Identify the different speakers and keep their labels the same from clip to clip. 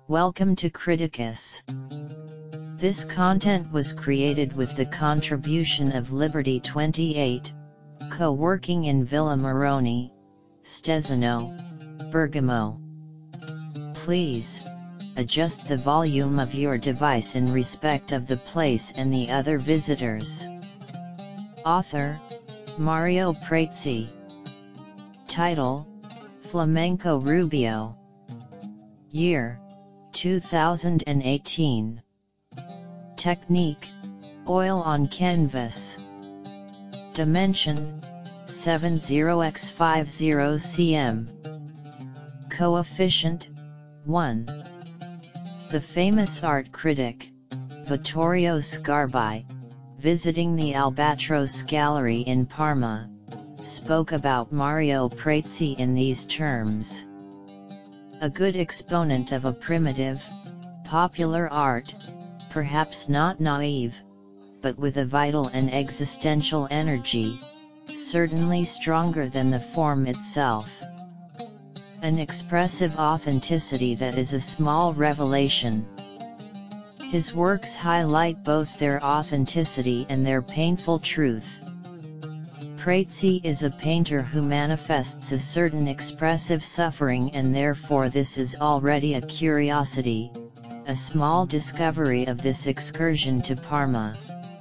Speaker 1: Welcome to Criticus. This content was created with the contribution of Liberty 28, co-working in Villa Moroni, Stezzano, Bergamo. Please adjust the volume of your device in respect of the place and the other visitors. Author, Mario Prazzi. Title, Flamenco Rubio. Year, 2018. Technique, oil on canvas. Dimension, 70x50 cm. Coefficient, 1. The famous art critic, Vittorio Sgarbi, visiting the Albatros Gallery in Parma, spoke about Mario Prazzi in these terms. A good exponent of a primitive, popular art, perhaps not naive, but with a vital and existential energy, certainly stronger than the form itself. An expressive authenticity that is a small revelation. His works highlight both their authenticity and their painful truth. Prazzi is a painter who manifests a certain expressive suffering, and therefore this is already a curiosity, a small discovery of this excursion to Parma.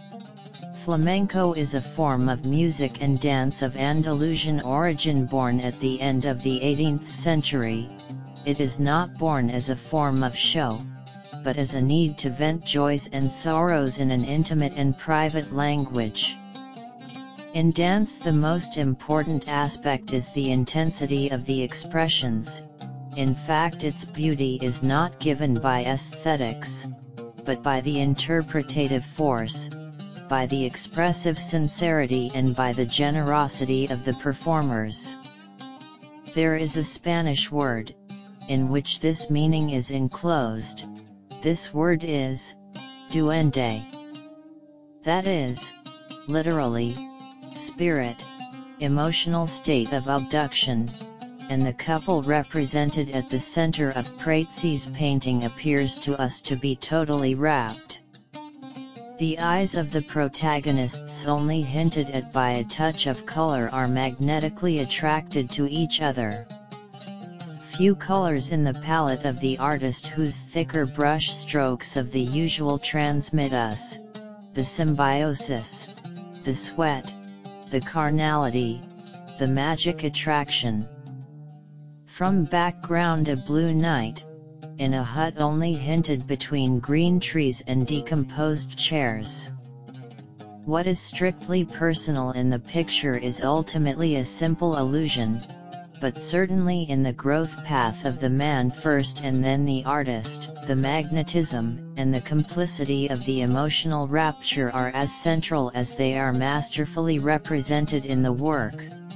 Speaker 1: Flamenco is a form of music and dance of Andalusian origin born at the end of the 18th century. It is not born as a form of show, but as a need to vent joys and sorrows in an intimate and private language. In dance, the most important aspect is the intensity of the expressions. In fact, its beauty is not given by aesthetics, but by the interpretative force, by the expressive sincerity, and by the generosity of the performers. There is a Spanish word, in which this meaning is enclosed. This word is, duende. That is, literally, spirit, emotional state of abduction, and the couple represented at the center of Prazzi's painting appears to us to be totally rapt. The eyes of the protagonists, only hinted at by a touch of color, are magnetically attracted to each other. Few colors in the palette of the artist, whose thicker brush strokes of the usual transmit us the symbiosis, the sweat, the carnality, the magic attraction. From background, a blue night, in a hut only hinted between green trees and decomposed chairs. What is strictly personal in the picture is ultimately a simple illusion, but certainly in the growth path of the man first and then the artist, the magnetism and the complicity of the emotional rapture are as central as they are masterfully represented in the work.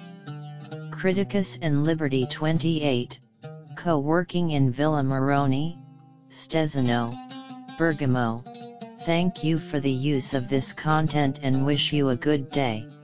Speaker 1: Criticus and Liberty 28, co-working in Villa Moroni, Stezzano, Bergamo. Thank you for the use of this content and wish you a good day.